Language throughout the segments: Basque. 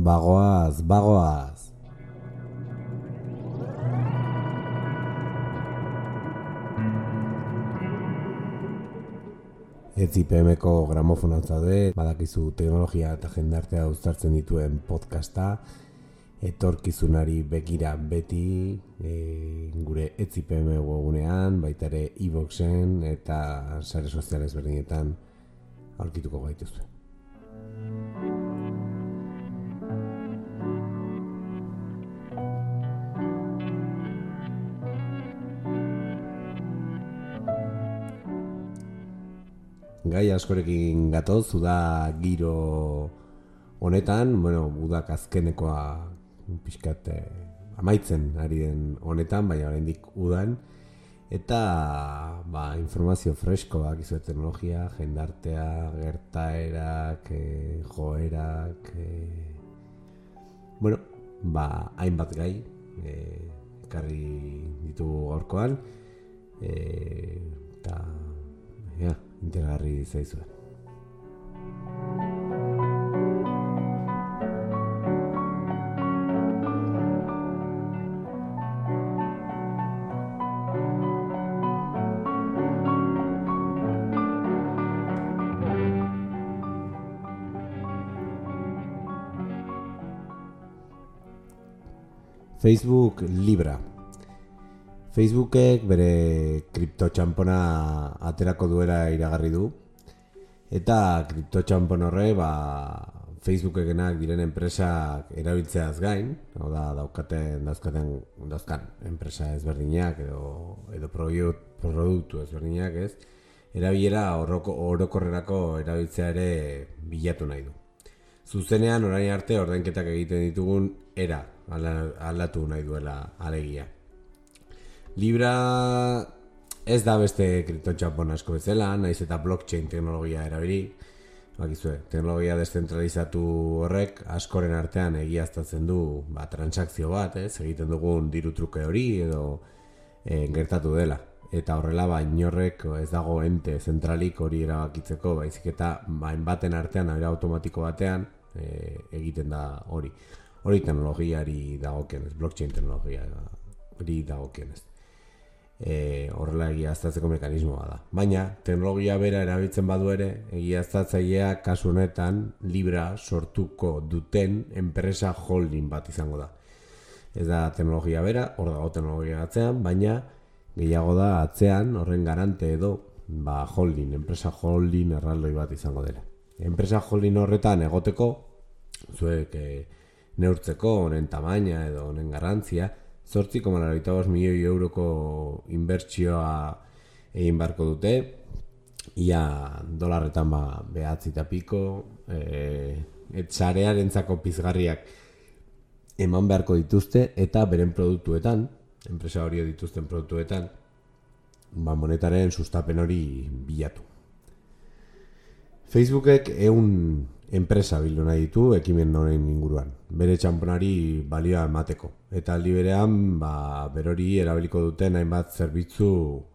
bagoaz. Ez IPM-ko gramofonoan zaude, badakizu teknologia eta jendartea uztartzen dituen podcasta, etorkizunari begira beti, gure ez IPM webunean, baita ere iVooxen eta sare sozial ezberdinetan aurkituko gaituzue. Gai askorekin gatoz, uda giro honetan, udak azkenekoa pixkat amaitzen ari den honetan, baina oraindik udan, eta informazio freskoak izu teknologia, jendartea, gertaerak, joerak, hainbat gai ekarri ditugu gaurkoan, eta interesgarri zaizue. Facebook Libra. Facebookek bere kriptotxanpona aterako duela iragarri du, eta kriptotxanpon horre Facebookekenak diren enpresak erabiltzeaz gain, hau da dauzkan enpresa ezberdinak edo produktu ezberdinak ez, erabilera orokorrerako erabiltzea ere bilatu nahi du. Zuzenean orain arte ordainketak egiten ditugun era aldatu nahi duela alegia. Libra ez da beste kriptotxanpon asko bezala, naiz eta blockchain teknologia erabili. Bakizue, teknologia deszentralizatu horrek askoren artean egiaztatzen du transakzio bat, egiten dugun diru truke hori edo gertatu dela. Eta horrela inorrek ez dago ente zentralik hori erabakitzeko, baizik eta baten artean, automatiko batean egiten da hori. Hori teknologiari dagokienez, blockchain teknologiari dagokienez. Horrela egiaztatzeko mekanismoa da. Baina, teknologia bera erabiltzen badu ere, egiaztatzailea kasu honetan Libra sortuko duten enpresa holding bat izango da. Ez da teknologia bera, hor dago teknologia atzean, baina gehiago da atzean horren garante edo holding, enpresa holding erraldoi bat izango dela. Enpresa holding horretan egoteko, zuek neurtzeko honen tamaina edo honen garrantzia, 8,95 milioi euroko inbertsioa egin beharko dute, ia dolarretan behatzi eta piko, etxarearentzako pizgarriak eman beharko dituzte, eta beren produktuetan, enpresa hori dituzten produktuetan, monetaren sustapen hori bilatu. Facebookek 100 enpresa bildu nahi ditu ekimen honen inguruan, bere txanponari balioa emateko. Eta aldi berean, berori erabiliko duten hainbat zerbitzu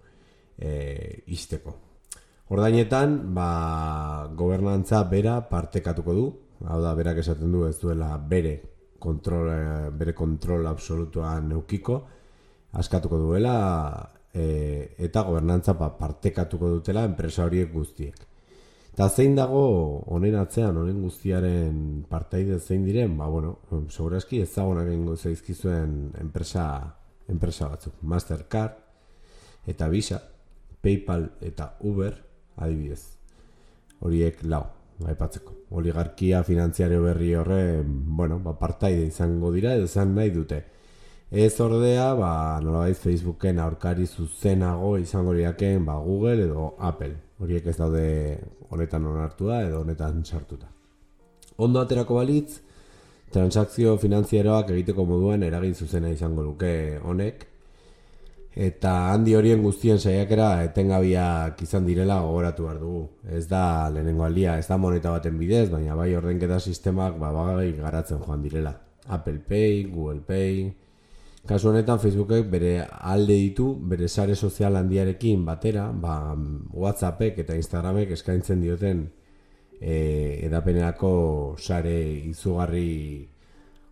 ixteko. Ordainetan, gobernantza bera partekatuko du, hau da, berak esaten du ez duela bere kontrol absolutuan neukiko, askatuko duela, eta gobernantza partekatuko dutela enpresa horiek guztiek. Eta zein dago honen atzean, honen guztiaren partaide zein diren, segurazki ezagunak egingo zaizkizuen enpresa batzuk. Mastercard eta Visa, PayPal eta Uber adibidez. Horiek aipatzeko. Oligarkia finantziario berri horren, partaide izango dira edo izan nahi dute. Ez ordea, nolabait Facebooken aurkari zuzenago izango lirakeen Google edo Apple. Horiek ez daude honetan onartua edo honetan sartuta. Ondo aterako balitz, transakzio finantzieroak egiteko moduan eragin zuzena izango luke honek, eta handi horien guztien saiakera etengabiak izan direla gogoratu behar dugu. Ez da lehenengo aldia, ez da moneta baten bidez, baina bai ordainketa sistemak garatzen joan direla. Apple Pay, Google Pay. Kasu honetan Facebookek bere alde ditu, bere sare sozial handiarekin batera, WhatsAppek eta Instagramek eskaintzen dioten edapenerako sare izugarri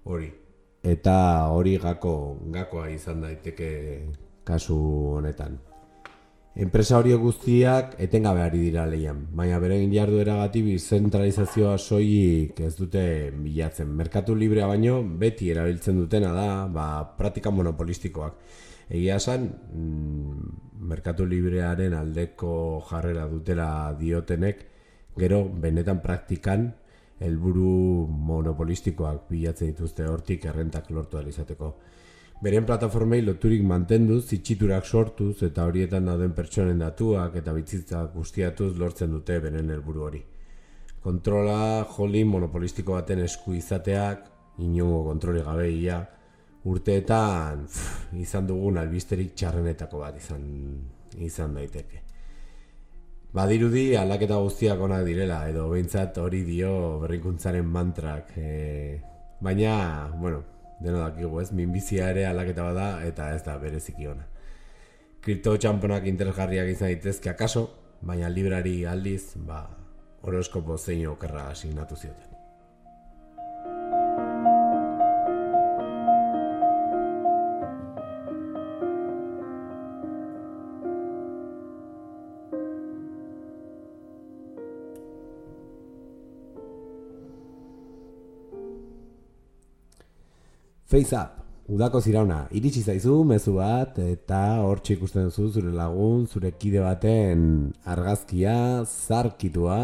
hori. Eta hori gakoa izan daiteke kasu honetan. Enpresa horiek guztiak etengabe ari dira lehian, baina beren jardueragatik bizentralizazioa soilik ez dute bilatzen. Merkatu librea baino beti erabiltzen dutena da, praktika monopolistikoak. Egia esan, merkatu librearen aldeko jarrera dutela diotenek, gero benetan praktikan helburu monopolistikoak bilatzen dituzte hortik errentak lortu ahal izateko. Beren plataformei loturik mantenduz, itxiturak sortuz eta horietan dauden pertsonen datuak eta bizitzak guztiatuz lortzen dute beren helburu hori. Kontrola holding monopolistiko baten esku izateak, inongo kontroli gabe ia, urteetan izan dugun albisterik txarrenetako bat izan daiteke. Badirudi aldaketa guztiak onak direla, edo behintzat hori dio berrikuntzaren mantrak. Baina, deno dakigu ez, minbizia ere aldaketa bada eta ez da bereziki ona. Kripto txamponak interesgarriak izan daitezke akaso, baina librari aldiz, horoskopo zein okerra asignatu zioten. FaceApp, udako zirauna, iritsi zaizu mezu bat eta hortxe ikusten duzu zure lagun, zure kide baten argazkia, zarkitua,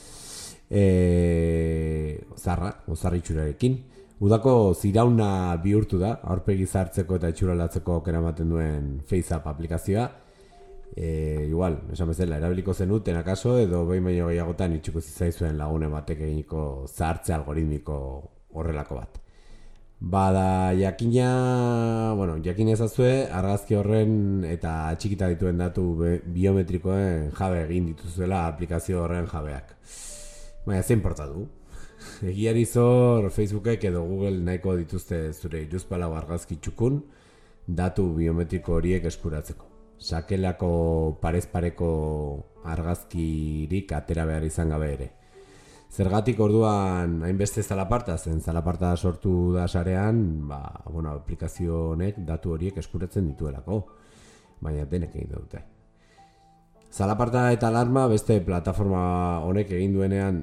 zarra itxurarekin. Udako zirauna bihurtu da, aurpegi zartzeko eta itxuralatzeko aukera ematen duen FaceApp aplikazioa. Igual, esan bezala, erabiliko zenuten akaso edo behin baino gehiagotan itxuko zitzaizuen lagunen batek eginiko zahartze algoritmiko horrelako bat. Bada jakin ezazue, argazki horren eta txikita dituen datu biometrikoen jabe egin dituzuela aplikazio horren jabeak. Baina zein porta du? Egiari zor Facebookek edo Google nahiko dituzte zure hiruzpalau argazki txukun datu biometriko horiek eskuratzeko. Sakelako parez-pareko argazkirik atera behar izan gabe ere. Zergatik orduan hainbeste zalaparta zen, zalaparta sortu da sarean, aplikazio honek datu horiek eskuratzen dituelako, baina denek egin dute. Zalaparta eta alarma beste plataforma honek egin duenean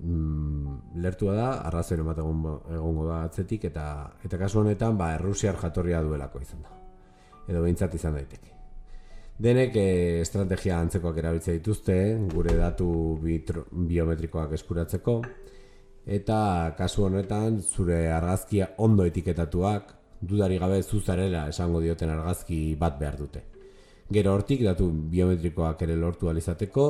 lertua da, arrazoen bat egongo da atzetik, eta kasu honetan errusiar jatorria duelako izan da, edo behintzat izan daiteke. Denek estrategia antzekoak erabiltzen dituzte, gure datu biometrikoak eskuratzeko, eta kasu honetan zure argazkia ondo etiketatuak, dudari gabe zuzarela esango dioten argazki bat behar dute. Gero hortik datu biometrikoak ere lortu ahal izateko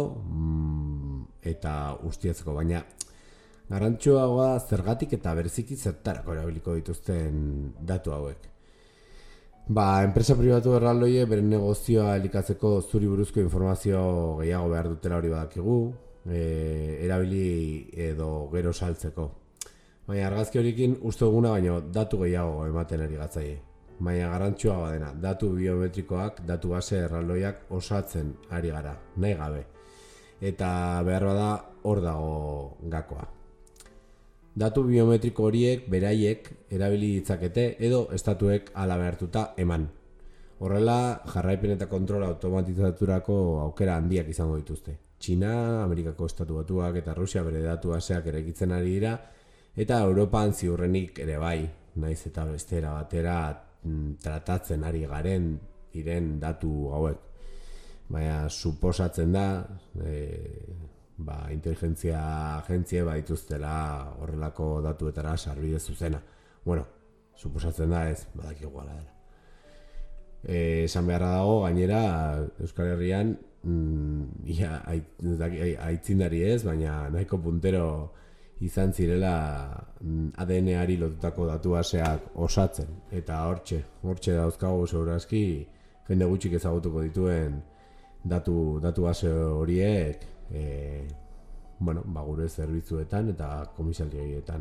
eta ustiatzeko, baina garrantzitsuagoa zergatik eta bereziki zertarako erabiliko dituzten datu hauek. Enpresa pribatu erraldoie beren negozioa elikatzeko zuri buruzko informazio gehiago behar dutela hori badakigu, erabili edo gero saltzeko. Baina argazki horikin uste duguna baino datu gehiago ematen ari gatzaie. Baina garrantzitsua dena, datu biometrikoak, datu base erraldoiak osatzen ari gara, nahi gabe. Eta behar bada hor dago gakoa. Datu biometriko horiek beraiek erabili ditzakete edo estatuek hala behartuta eman. Horrela, jarraipen eta kontrol automatizaturako aukera handiak izango dituzte. Txina, Amerikako Estatu Batuak eta Rusia bere datu baseak eraikitzen ari dira, eta Europan ziurrenik ere bai, naiz eta bestera batera tratatzen ari garen diren datu hauek. Baina suposatzen da, inteligentzia agentzia badituztela horrelako datuetara sarbide zuzena. Suposatzen da ez, badakigu ala dela. Esan beharra dago, gainera, Euskal Herrian aitzindari ez, baina nahiko puntero izan zirela ADN-ari lotutako datu baseak osatzen. Eta hortxe dauzkago segurazki jende gutxik ezagutuko dituen datu base horiek gure zerbitzuetan eta komisaldietan.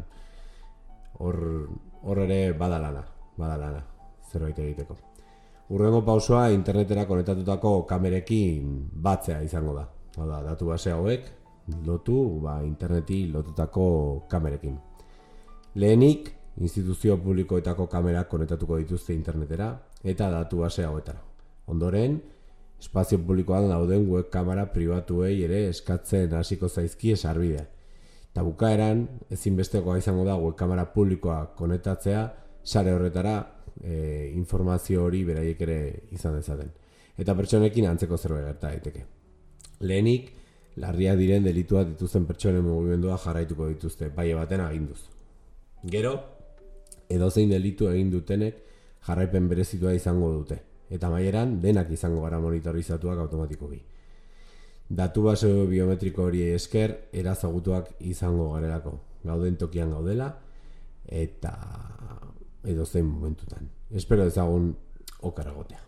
Hor ere badalana zerbait egiteko. Hurrengo pausoa internetera konektatutako kamerekin batzea izango da. Datu base hauek lotu interneti lotutako kamerekin. Lehenik instituzio publikoetako kamerak konektatuko dituzte internetera eta datu base hauetara. Ondoren, espazio publikoan dauden web kamera pribatuei ere eskatzen hasiko zaizkie sarbidea. Eta bukaeran, ezinbestekoa izango da web kamera publikoa konektatzea sare horretara informazio hori beraiek ere izan dezaten. Eta pertsonekin antzeko zerbait gerta daiteke. Lehenik, larriak diren delituak dituzten pertsonen mugimendua jarraituko dituzte, bai baten aginduz. Gero, edozein delitu egin dutenek jarraipen berezitua izango dute, eta amaieran denak izango gara monitorizatuak automatikoki. Datu base biometriko hori esker erazagutuak izango garelako, gauden tokian gaudela, eta edozein momentutan. Espero ezagun okar egotea.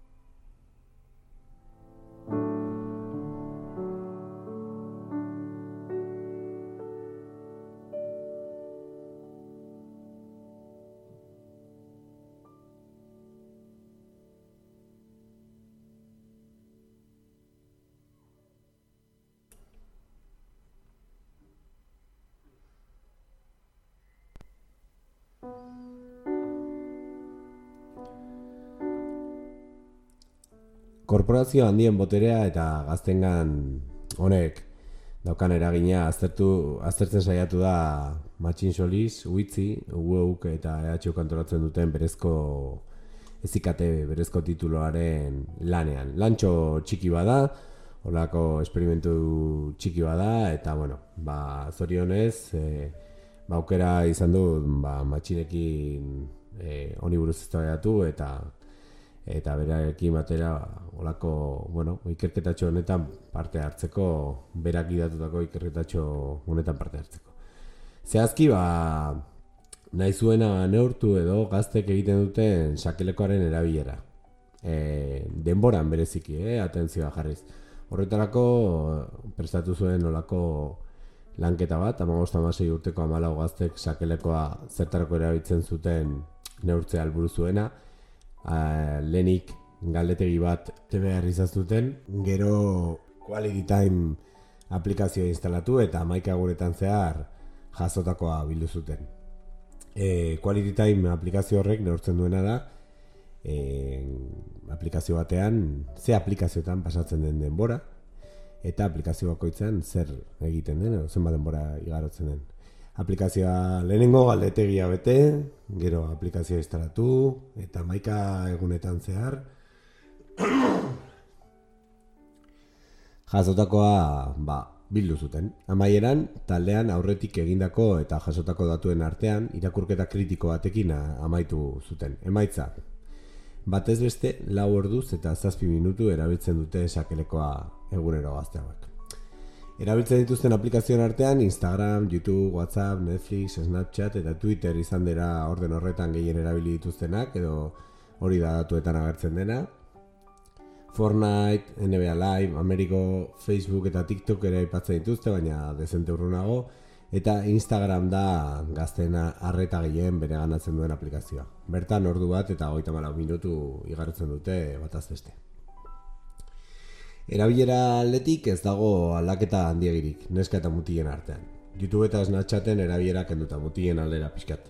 Korporazio handien boterea eta gaztengan honek daukan eragina aztertzen saiatu da Machine Solis, Uitzi, UEUK eta EHU antolatzen duten berezko tituloaren lanean. Lantxo txiki bada, holako esperimentu txiki bada, eta zorionez, aukera izan du matxinekin honi buruz eztabaidatu eta berarekin batera olako, ikerketatxo honetan parte hartzeko, berak gidatutako ikerketatxo honetan parte hartzeko. Zehazki, nahi zuena neurtu edo gaztek egiten duten sakelekoaren erabilera. Denboran bereziki, atentzioa jarriz. Horretarako prestatu zuen olako lanketa bat, 15-16 urteko 14 gaztek sakelekoa zertarako erabiltzen zuten neurtzea helburu zuena. Lehenik galdetegi bat behar izan zuten, gero Quality Time aplikazioa instalatu eta 11 egunetan zehar jasotakoa bildu zuten. Quality Time aplikazio horrek neurtzen duena da aplikazio batean ze aplikazioetan pasatzen den denbora eta aplikazio bakoitzean zer egiten den edo zenbat denbora igarotzen den. Aplikazioa lehenengo galdetegia bete, gero aplikazioa instalatu eta 11 egunetan zehar jasotakoa bildu zuten. Amaieran, taldean aurretik egindako eta jasotako datuen artean irakurketa kritiko batekin amaitu zuten. Emaitza, batez beste 4 orduz eta 7 minutu erabiltzen dute sakelekoa egunero gazte hauek. Erabiltzen dituzten aplikazioen artean Instagram, YouTube, WhatsApp, Netflix, Snapchat eta Twitter izan dira orden horretan gehien erabili dituztenak edo hori da datuetan agertzen dena. Fortnite, NBA Live, Ameriko, Facebook eta TikTok ere aipatzen dituzte, baina dezente urrunago, eta Instagram da gaztena arreta gehien bereganatzen duen aplikazioa. Bertan ordu bat eta 34 minutu igarotzen dute bataz beste. Erabilera aldetik ez dago aldaketa handiegirik, neska eta mutilen artean. YouTube eta Snapchaten erabilera kenduta mutilen aldera pixkat.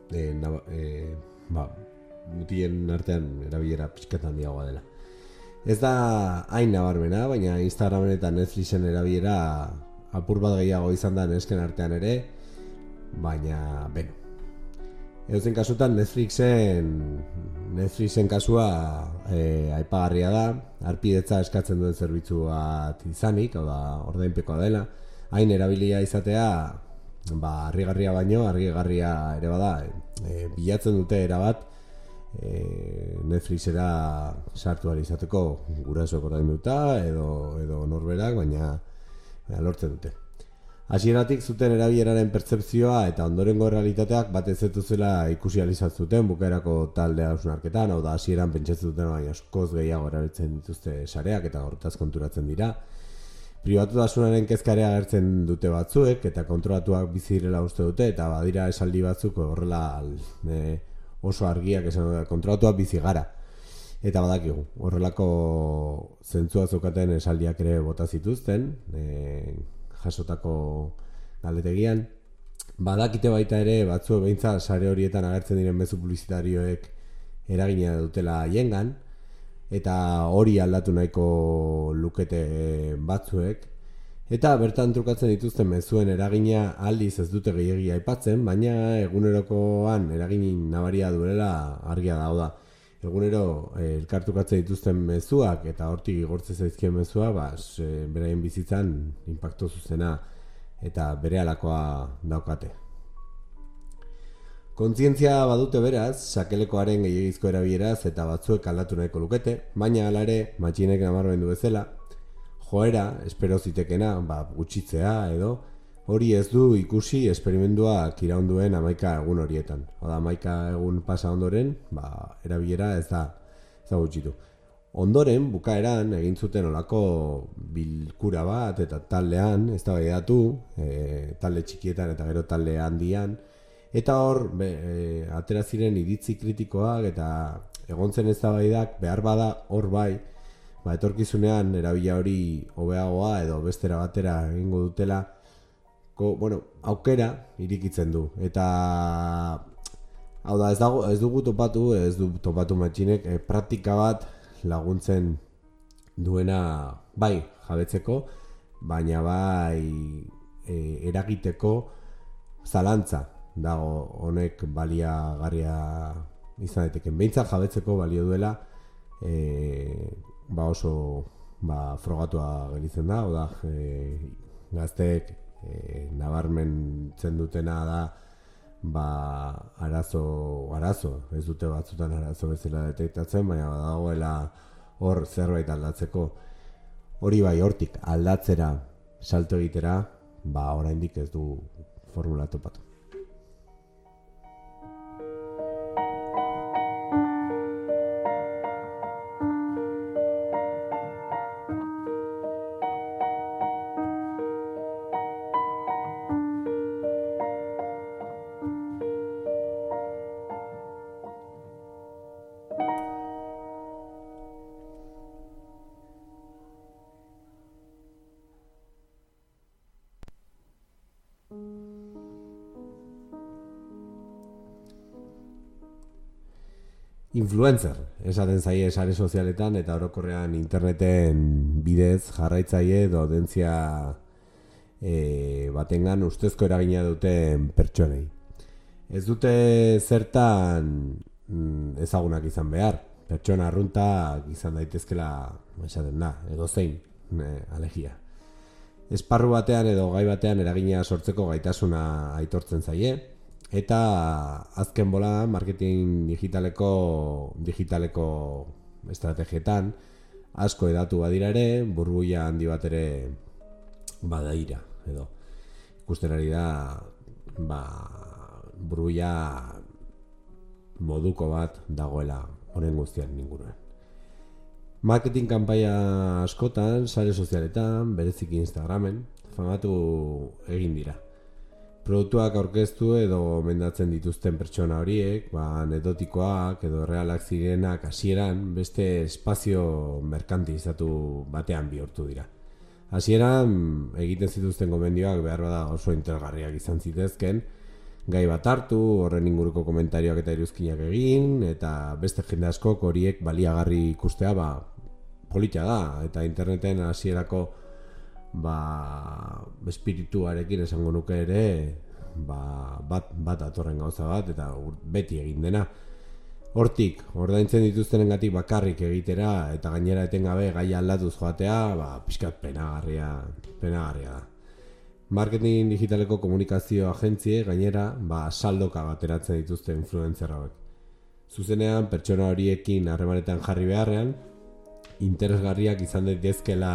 Mutilen artean erabilera pixkat handiagoa dela. Ez da hain nabarmena, baina Instagramen eta Netflixen erabilera apur bat gehiago izan da nesken artean ere, baina beno. Edozein kasutan Netflixen kasua aipagarria da, harpidetza eskatzen duen zerbitzu bat izanik, hau da ordainpekoa dela, hain erabilia izatea, harrigarria baino, harrigarria ere bada, bilatzen dute erabat Netflixera sartu ahal izateko gurasoek ordainduta edo norberak, baina lortzen dute. Hasieratik zuten erabileraren pertzepzioa eta ondorengo errealitateak bat ez zetuzela ikusi ahal izan zuten bukaerako talde hausnarketan, hau da hasieran pentsatzen duten baina askoz gehiago erabiltzen dituzte sareak eta horretaz konturatzen dira. Pribatutasunaren kezkarea agertzen dute batzuek eta kontrolatuak bizi direla uste dute eta badira esaldi batzuk horrela oso argiak esan da, kontrolatuak bizi gara. Eta badakigu, horrelako zentzua zeukaten esaldiak ere bota zituzten, jasotako galdetegian. Badakite baita ere batzuek behintzat sare horietan agertzen diren mezu publizitarioek eragina dutela haiengan, eta hori aldatu nahiko lukete batzuek, eta bertan trukatzen dituzten mezuen eragina aldiz ez dute gehiegi aipatzen, baina egunerokoan eragin nabaria duela argia da. Egunero elkartukatzen dituzten mezuak eta hortik igortzen zaizkien mezuak beraien bizitzan inpaktu zuzena eta berehalakoa daukate. Kontzientzia badute beraz, sakelekoaren gehiagizko erabileraz eta batzuek aldatu nahiko lukete, baina hala ere, matxinek nabarmendu bezala, joera, espero zitekena, gutxitzea edo, hori ez du ikusi esperimentuak iraunduen 11 egun horietan. Oda, 11 egun pasa ondoren, erabilera ez da gutxitu. Ondoren, bukaeran, egin zuten olako bilkura bat eta taldean, eztabaidatu, talde txikietan eta gero talde handian, eta hor, atera ziren iritzi kritikoak eta egontzen eztabaidak behar bada hor bai, etorkizunean erabila hori hobeagoa edo bestera batera egingo dutela, aukera irikitzen du. Eta hau da, ez du topatu matxinek praktika bat laguntzen duena bai jabetzeko, baina bai eragiteko zalantza dago honek baliagarria izan daiteke. Behintzat jabetzeko balio duela oso frogatua gelditzen da, hau da, gazteek nabarmentzen dutena da arazo, ez dute batzutan arazo bezala detektatzen, baina badagoela hor zerbait aldatzeko. Hori bai, hortik aldatzera salto egitera, oraindik ez du formula topatu. Influencer, esaten zaie sare sozialetan eta orokorrean interneten bidez jarraitzaile edo audientzia batengan ustezko eragina duten pertsonei. Ez dute zertan ezagunak izan behar, pertsona arruntak izan daitezkela esaten da, edozein alegia. Esparru batean edo gai batean eragina sortzeko gaitasuna aitortzen zaie, eta azken bola marketing digitaleko estrategietan asko edatu badira ere, burbuila handi bat ere badaira edo ikusten ari da burbuila moduko bat dagoela honen guztian inguruan. Marketing kanpaia askotan, sare sozialetan, bereziki Instagramen, famatu egin dira. Produktuak aurkeztu edo mendatzen dituzten pertsona horiek, anekdotikoak edo realak zirenak hasieran beste espazio merkantilizatu batean bihurtu dira. Hasieran egiten zituzten gomendioak behar bada oso interesgarriak izan zitezken, gai bat hartu, horren inguruko komentarioak eta iruzkinak egin, eta beste jende askok horiek baliagarri ikustea polita da, eta interneten hasierako espirituarekin esango nuke ere bat atorren gauza bat eta beti egin dena. Hortik, ordaintzen dituztenengatik bakarrik egitera eta gainera etengabe gaia aldatuz joatea, pixkat penagarria da. Marketing digitaleko komunikazio agentzie gainera saldoka bateratzen dituzten influencer hauek. Zuzenean pertsona horiekin harremanetan jarri beharrean, interesgarriak izan daitezkeela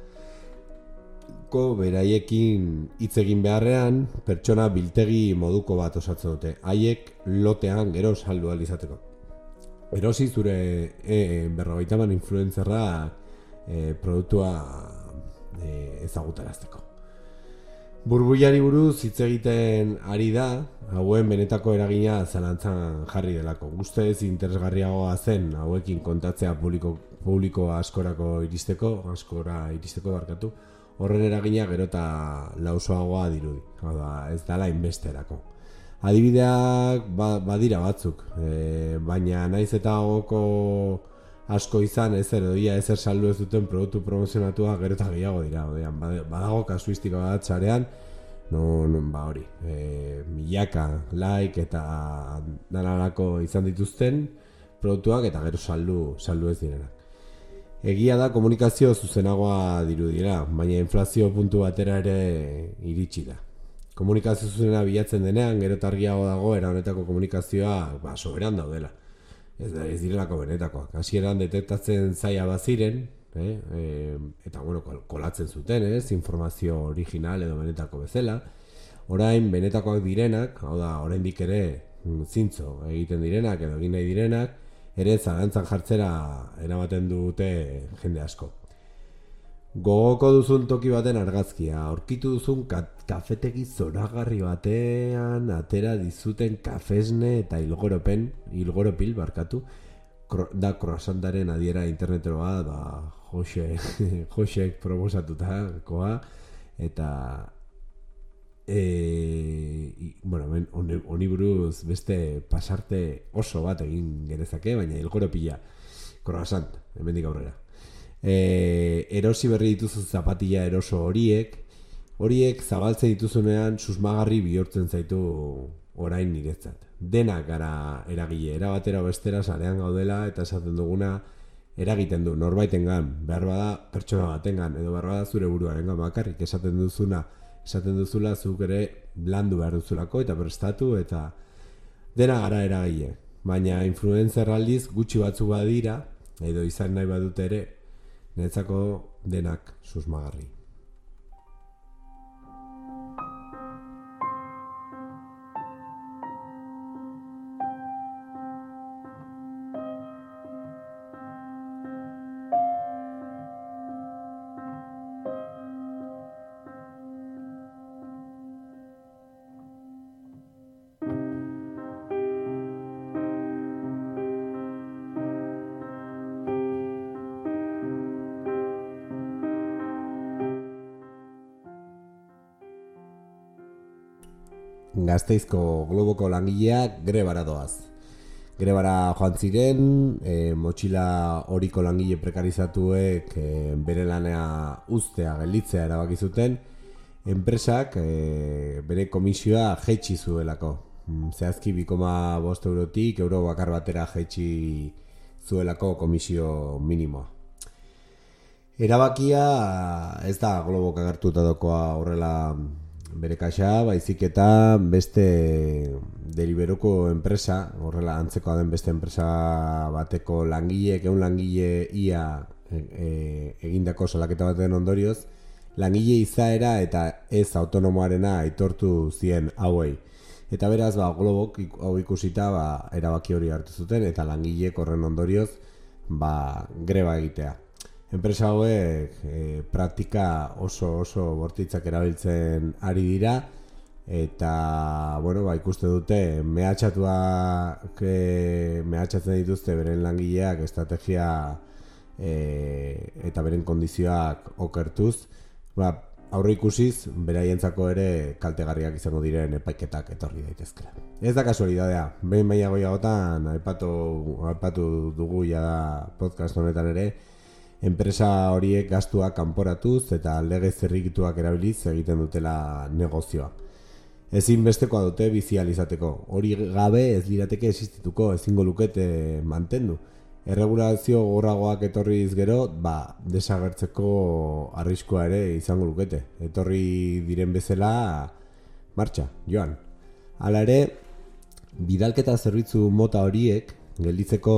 beraiekin hitz egin beharrean pertsona biltegi moduko bat osatzen dute. Haiek lotean gero saldu ahal izateko. Erosi zure 50 influencerra produktua ezagutarazteko. Burbuilari buruz hitz egiten ari da, hauen benetako eragina zalantzan jarri delako. Guztez interesgarriagoa zen hauekin kontatzea publiko askora iristeko barkatu. horren eragina gero eta lausoagoa dirudi. Hau da, ez dala inbesterako. Adibideak badira batzuk, baina naiz eta gogoko asko izan ezer saldu ez duten produktu promozionatua gero eta gehiago dira. Badago kasuistika bat sarean, hori, milaka, like eta danalako izan dituzten produktuak eta gero saldu ez direnak. Egia da komunikazio zuzenagoa dirudira, baina inflazio puntu batera ere iritsi da. Komunikazio zuzena bilatzen denean, gero eta argiago dago era honetako komunikazioa soberan daudela. Ez direlako benetakoak. Hasieran detektatzen zaila baziren, eta kolatzen zuten, informazio original edo benetako bezala. Orain benetakoak direnak, hau da, oraindik ere zintzo egiten direnak edo egin nahi direnak, ere zalantzan jartzera eramaten dute jende asko. Gogoko duzun toki baten argazkia, aurkitu duzun kafetegi zoragarri batean atera dizuten kafesne eta hilgoropil barkatu, da croissantaren adiera internetero bat, Josek proposatutakoa, eta honi buruz beste pasarte oso bat egin genezake, baina hilgoropila croissant, hemendik aurrera. Erosi berri dituzu zapatilla eroso horiek zabaltzen dituzunean susmagarri bihurtzen zaitu orain niretzat. Denak gara eragile, erabatera bestera sarean gaudela eta esaten duguna eragiten du norbaitengan, behar bada pertsona batengan edo behar bada zure buruarengan bakarrik esaten duzula zuk ere blandu behar duzulako eta prestatu eta dena gara eragile. Baina influencer aldiz gutxi batzuk badira edo izan nahi badute ere niretzako denak susmagarri. Gasteizko Globoko langileak grebara doaz. Grebara joan ziren, motxila horiko langile prekarizatuek bere lanea uztea, gelditzea erabaki zuten, enpresak bere komisioa jaitsi zuelako. Zehazki 2,5 eurotik euro bakar batera jaitsi zuelako komisio minimoa. Erabakia ez da Globok agertuta dokoa horrela bere kaxa, baizik eta beste Deliveroko enpresa, horrela antzekoa den beste enpresa bateko langileek, langile ia egindako salaketa baten ondorioz, langile izaera eta ez autonomoarena aitortu zien hauei. Eta beraz, Globok hau ikusita erabaki hori hartu zuten eta langilek horren ondorioz greba egitea. Enpresa hauek praktika oso bortitzak erabiltzen ari dira eta ikuste dute mehatxatzen dituzte beren langileak estrategia eta beren kondizioak okertuz. Aurre ikusiz, beraientzako ere kaltegarriak izango diren epaiketak etorri daitezkela. Ez da kasualidadea, behin baina goiagotan aipatu dugu ja podcast honetan ere, enpresa horiek gastuak kanporatuz eta lege zerrikituak erabiliz egiten dutela negozioa. Ezinbestekoa dute bizi ahal izateko. Hori gabe ez lirateke existituko, ezingo lukete mantendu. Erregulazio gogorragoak etorriz gero, desagertzeko arriskua ere izango lukete. Etorri diren bezala, martxa, joan. Hala ere, bidalketa zerbitzu mota horiek gelditzeko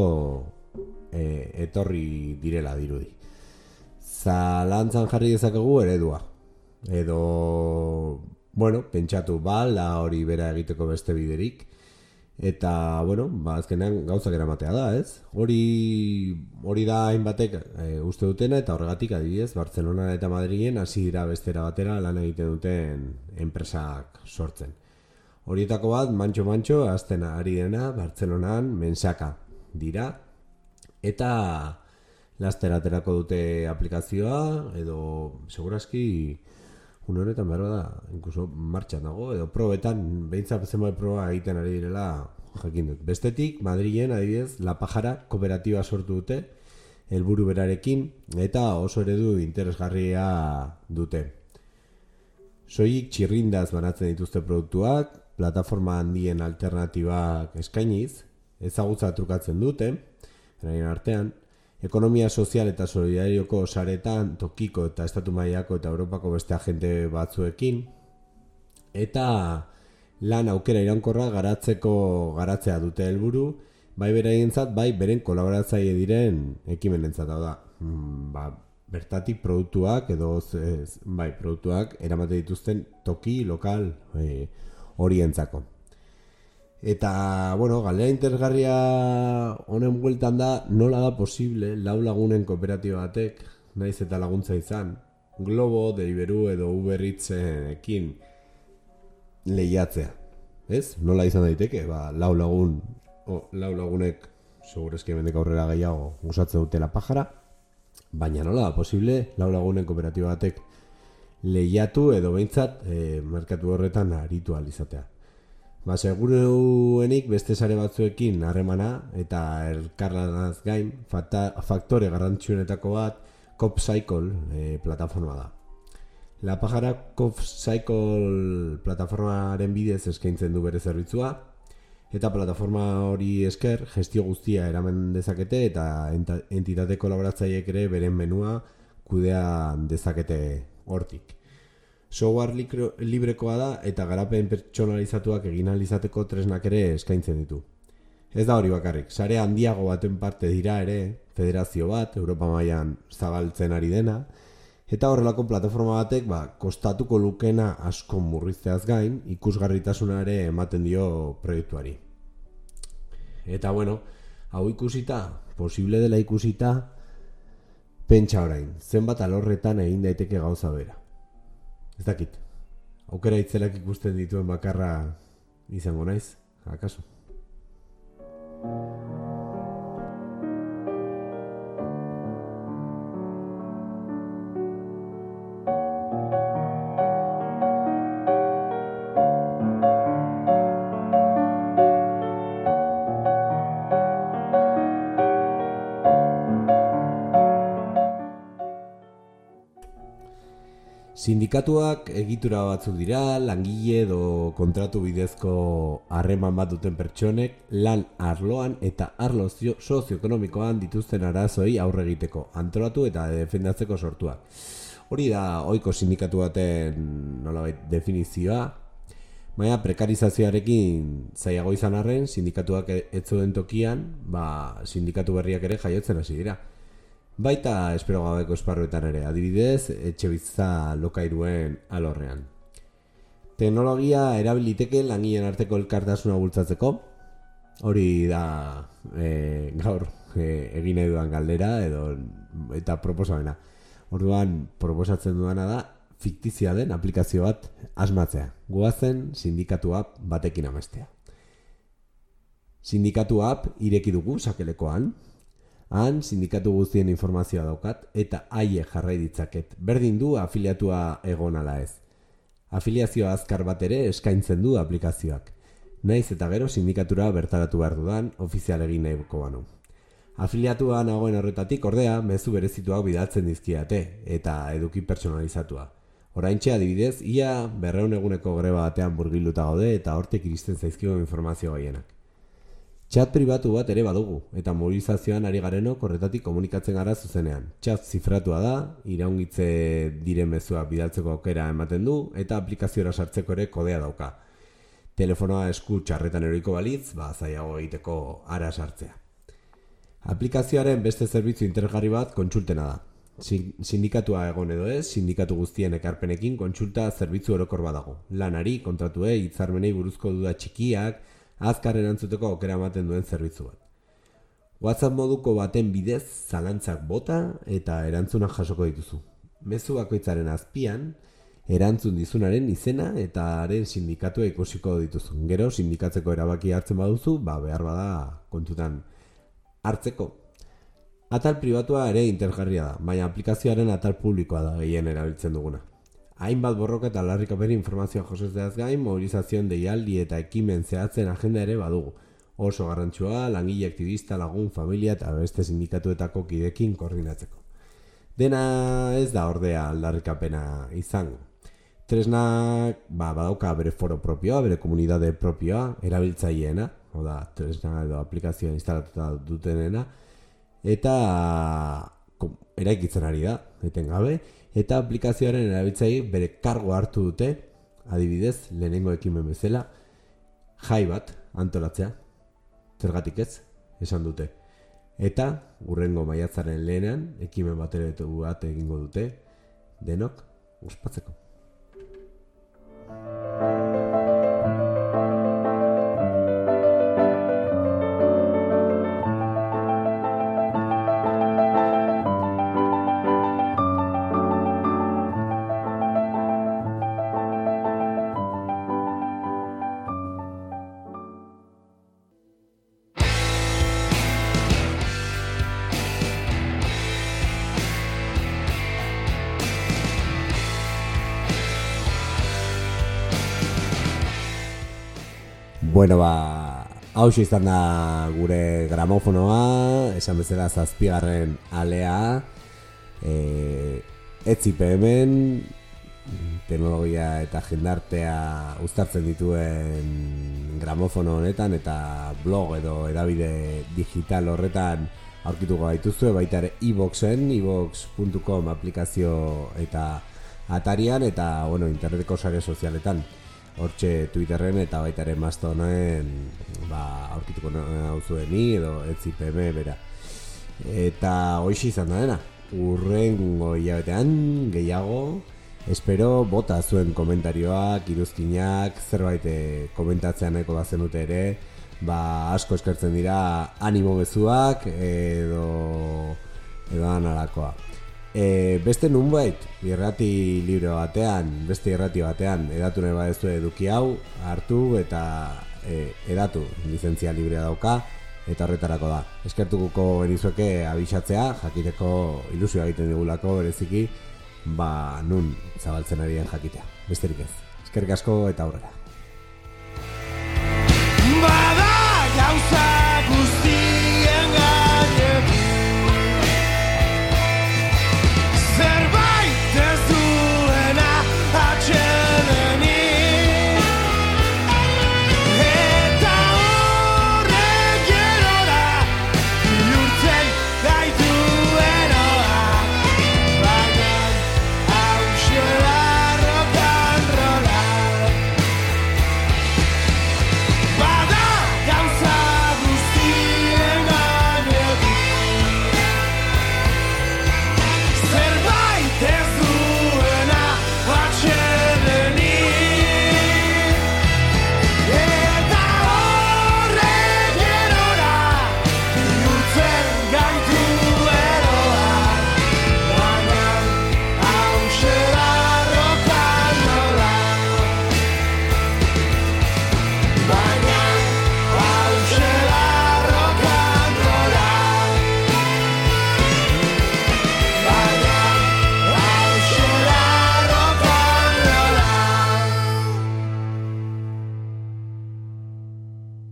etorri direla dirudi. Zalantzan jarri dezakegu eredua. Edo, pentsatu da hori bera egiteko beste biderik. Eta, azkenean gauzak eramatea da, ez? Hori da hainbatek uste dutena eta horregatik adibidez, Bartzelona eta Madrilen hasi dira bestera batera lan egiten duten enpresak sortzen. Horietako bat, mantxo, azten ari dena, Bartzelonan mensaka dira. Eta laster aterako dute aplikazioa, edo segurazki une honetan behar da, incluso martxan dago, edo probetan, behintzat zenbait proba egiten ari direla jakin dut. Bestetik, Madrilen, adibidez, La Pajara kooperatiba sortu dute, helburu berarekin, eta oso eredu interesgarria dute. Soilik txirrindaz banatzen dituzte produktuak, plataforma handien alternatibak eskainiz, ezagutza trukatzen dute, eraien artean, ekonomia sozial eta solidarioko saretan tokiko eta estatu mailako eta Europako beste agente batzuekin, eta lan aukera iraunkorra garatzea dute helburu, bai beraientzat, bai beren kolaboratzaile diren ekimenentzat da. Bertatik produktuak produktuak eramate dituzten toki lokal horientzako. Eta, galdera interesgarria honen bueltan da, nola da posible lau lagunen kooperatiba batek, naiz eta laguntza izan, Globo, Deliveroo edo Uber Eatsekin lehiatzea. Ez? Nola izan daiteke? Lau lagunek segurezki mendek aurrera gehiago usatzen dute La Pajara, baina nola da posible lau lagunen kooperatiba batek lehiatu edo behintzat merkatu horretan aritu ahal izatea. Seguruenik beste sare batzuekin harremana eta elkarlanaz gain faktore garrantzitsuenetako bat CopCycle plataforma da. La Pajara CopCycle plataformaren bidez eskaintzen du bere zerbitzua, eta plataforma hori esker gestio guztia eraman dezakete eta entitate kolaboratzaileek ere beren menua kudea dezakete hortik. Software librekoa da eta garapen pertsonalizatuak egin ahal izateko tresnak ere eskaintzen ditu. Ez da hori bakarrik, sare handiago baten parte dira ere, federazio bat, Europa mailan zabaltzen ari dena, eta horrelako plataforma batek kostatuko lukena asko murrizteaz gain, ikusgarritasuna ere ematen dio proiektuari. Eta hau ikusita, posible dela ikusita, pentsa orain, zenbat alorretan egin daiteke gauza bera. Ez dakit, aukera itzelak ikusten dituen bakarra izango naiz, akaso? Sindikatuak egitura batzuk dira, langile edo kontratu bidezko harreman bat duten pertsonek lan arloan eta arlo sozioekonomikoan dituzten arazoei aurre egiteko, antolatu eta defendatzeko sortuak. Hori da ohiko sindikatu baten nolabait definizioa, baina prekarizazioarekin zailago izan arren, sindikatuak ez zeuden tokian, sindikatu berriak ere jaiotzen hasi dira. Baita espero gabeko esparruetan ere, adibidez, etxebizitza lokairuen alorrean. Teknologia erabiliteke langileen arteko elkartasuna bultzatzeko, hori da gaur egin nahi dudan galdera eta proposamena. Orduan proposatzen duana da fiktizia den aplikazio bat asmatzea, goazen sindikatu app batekin amestea. Sindikatu app ireki dugu sakelekoan, han sindikatu guztien informazioa daukat eta haiek jarrai ditzaket. Berdin du afiliatua egon ala ez. Afiliazioa azkar bat ere eskaintzen du aplikazioak. Naiz eta gero sindikatura bertaratu behar dudan ofizial egin nahiko banu. Afiliatua nagoen horretatik ordea mezu berezituak bidaltzen dizkiate eta eduki pertsonalizatua. Oraintxe adibidez, ia 200 eguneko greba batean burgiluta gaude eta hortik iristen zaizkigu informazio gehienak. Chat pribatu bat ere badugu, eta mobilizazioan ari garenok horretatik komunikatzen gara zuzenean. Chat zifratua da, iraungitze diren mezuak bidaltzeko aukera ematen du, eta aplikazioa sartzeko ere kodea dauka. Telefonoa esku txarretan eroriko balitz, zailago egiteko ara sartzea. Aplikazioaren beste zerbitzu interesgarri bat kontsultena da. Sindikatua egon edo ez, sindikatu guztien ekarpenekin kontsulta zerbitzu orokor badago. Lanari, kontratuei, hitzarmenei buruzko duda txikiak, azkar erantzuteko aukera ematen duen zerbitzu bat. WhatsApp moduko baten bidez zalantzak bota eta erantzunak jasoko dituzu. Mezu bakoitzaren azpian, erantzun dizunaren izena eta haren sindikatua ikusiko dituzu. Gero, sindikatzeko erabaki hartzen baduzu, behar bada kontutan hartzeko. Atal pribatua ere interesgarria da, baina aplikazioaren atal publikoa da gehien erabiltzen duguna. Hainbat borroka eta aldarrikapen informazioa jasosteaz gain, mobilizazioen deialdi eta ekimen zehatzen agenda ere badugu. Oso garrantzua, langile aktivista, lagun, familia eta beste sindikatuetako kidekin koordinatzeko. Dena ez da ordea aldarrikapena izango. Tresnak badauka bere foro propioa, bere komunidade propioa, erabiltzaileena, oda tresna edo aplikazioa instalatuta dutenena, eta eraikitzen ari da, etengabe, eta aplikazioaren erabiltzaile bere kargo hartu dute, adibidez, lehenengo ekimen bezala, jai bat antolatzea, zergatik ez, esan dute. Eta, hurrengo maiatzaren lehenean, ekimen bat egingo dute, denok, ospatzeko. Bueno, hauxe izan da gure gramofonoa, esan bezala 7. alea, etzipe hemen, teknologia eta jendartea uztartzen dituen gramofono honetan, eta blog edo edabide digital horretan aurkituko gaituzue, baita ere iVoxen, iVox.com aplikazio eta atarian, eta interneteko sare sozialetan. Hortxe Twitterren eta baita ere Mastonen aurkituko nauzueni edo etzipm bera. Eta hoxe izan da dena. Urrengo hilabetean gehiago, espero bota zuen komentarioak, iruzkinak, zerbait komentatzea nahiko bazenute ere, asko eskertzen dira animo mezuak edo analakoa. Beste nunbait, irrati libre batean, beste irrati batean, edatu nahi badezu eduki hau, hartu eta edatu, lizentzia librea dauka, eta horretarako da. Eskertuko genizueke abisatzea, jakiteko ilusioa egiten digulako bereziki, nun zabaltzen arien jakitea. Besterik ez. Eskerrik asko eta aurrera. Bada gauza